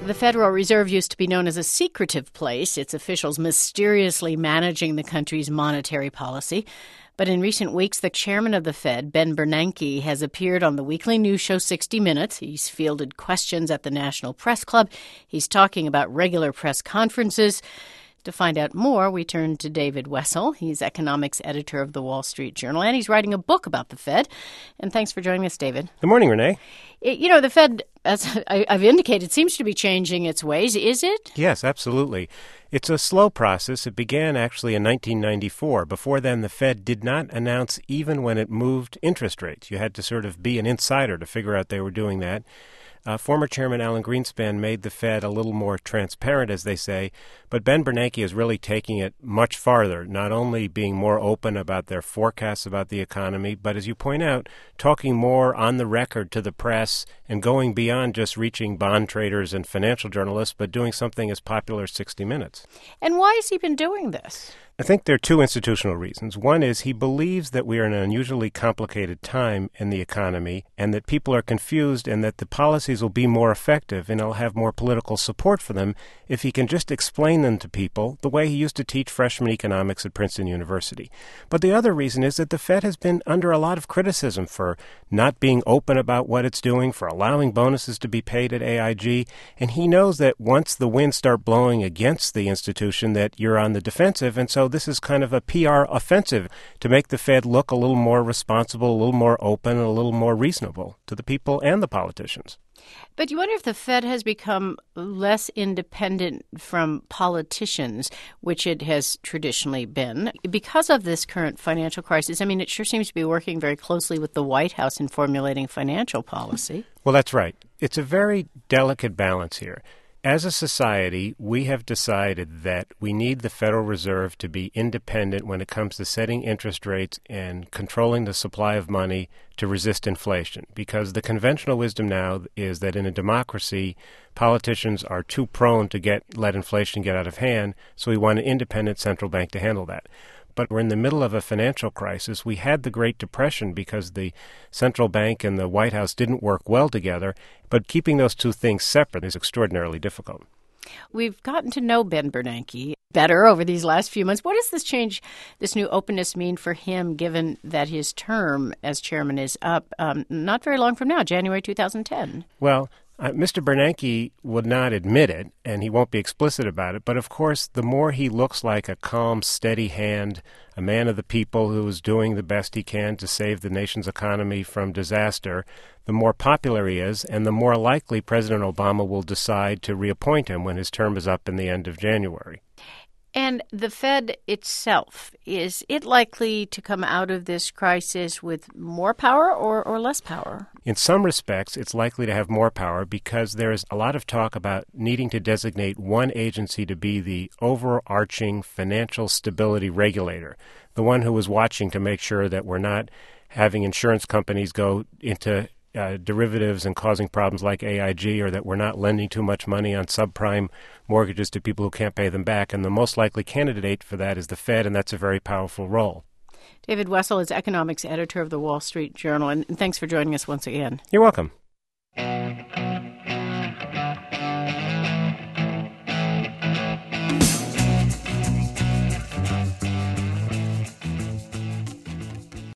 The Federal Reserve used to be known as a secretive place, its officials mysteriously managing the country's monetary policy. But in recent weeks, the chairman of the Fed, Ben Bernanke, has appeared on the weekly news show 60 Minutes. He's fielded questions at the National Press Club. He's talking about regular press conferences. To find out more, we turn to David Wessel. He's economics editor of the Wall Street Journal, and he's writing a book about the Fed. And thanks for joining us, David. Good morning, Renee. The Fed, as I've indicated, seems to be changing its ways. Is it? Yes, absolutely. It's a slow process. It began actually in 1994. Before then, the Fed did not announce even when it moved interest rates. You had to sort of be an insider to figure out they were doing that. Former Chairman Alan Greenspan made the Fed a little more transparent, as they say, but Ben Bernanke is really taking it much farther, not only being more open about their forecasts about the economy, but as you point out, talking more on the record to the press and going beyond just reaching bond traders and financial journalists, but doing something as popular as 60 Minutes. And why has he been doing this? I think there are two institutional reasons. One is he believes that we are in an unusually complicated time in the economy and that people are confused and that the policies will be more effective and he'll have more political support for them if he can just explain them to people the way he used to teach freshman economics at Princeton University. But the other reason is that the Fed has been under a lot of criticism for not being open about what it's doing, for allowing bonuses to be paid at AIG, and he knows that once the winds start blowing against the institution that you're on the defensive, and so this is kind of a PR offensive to make the Fed look a little more responsible, a little more open, and a little more reasonable to the people and the politicians. But you wonder if the Fed has become less independent from politicians, which it has traditionally been. Because of this current financial crisis, it sure seems to be working very closely with the White House in formulating financial policy. Well, that's right. It's a very delicate balance here. As a society, we have decided that we need the Federal Reserve to be independent when it comes to setting interest rates and controlling the supply of money to resist inflation. Because the conventional wisdom now is that in a democracy, politicians are too prone to let inflation get out of hand, so we want an independent central bank to handle that. But we're in the middle of a financial crisis. We had the Great Depression because the central bank and the White House didn't work well together, but keeping those two things separate is extraordinarily difficult. We've gotten to know Ben Bernanke better over these last few months. What does this change, this new openness, mean for him, given that his term as chairman is up not very long from now, January 2010? Well, Mr. Bernanke would not admit it, and he won't be explicit about it, but of course, the more he looks like a calm, steady hand, a man of the people who is doing the best he can to save the nation's economy from disaster, the more popular he is, and the more likely President Obama will decide to reappoint him when his term is up in the end of January. And the Fed itself, is it likely to come out of this crisis with more power or less power? In some respects, it's likely to have more power because there is a lot of talk about needing to designate one agency to be the overarching financial stability regulator, the one who is watching to make sure that we're not having insurance companies go into derivatives and causing problems like AIG, or that we're not lending too much money on subprime mortgages to people who can't pay them back. And the most likely candidate for that is the Fed, and that's a very powerful role. David Wessel is economics editor of the Wall Street Journal, and thanks for joining us once again. You're welcome.